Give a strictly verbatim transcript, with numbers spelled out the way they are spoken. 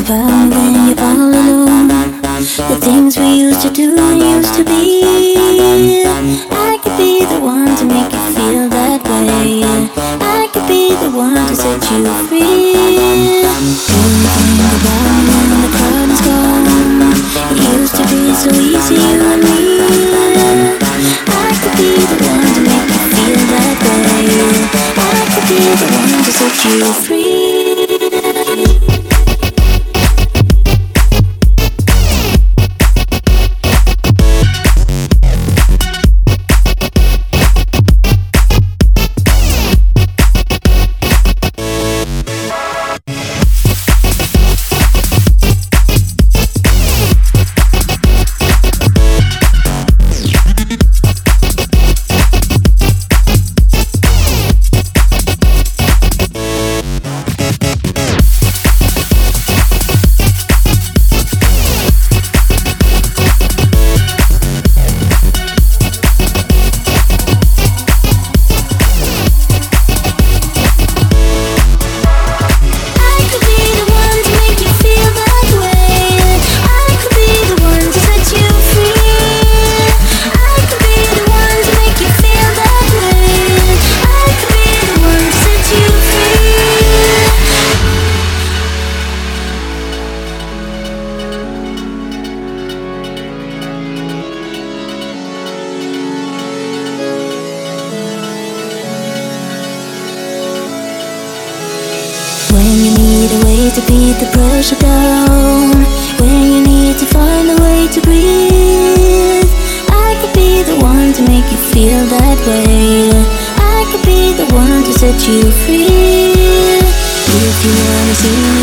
about when you're all alone, the things we used to do and used to be. I could be the one to make you feel that way. I could be the one to set you free. Think about when the curtain's gone. It used to be so easy, you and me. I could be the one to make you feel that way. I could be the one to set you free. When you need a way to beat the pressure down, when you need to find a way to breathe, I could be the one to make you feel that way. I could be the one to set you free. If you wanna see me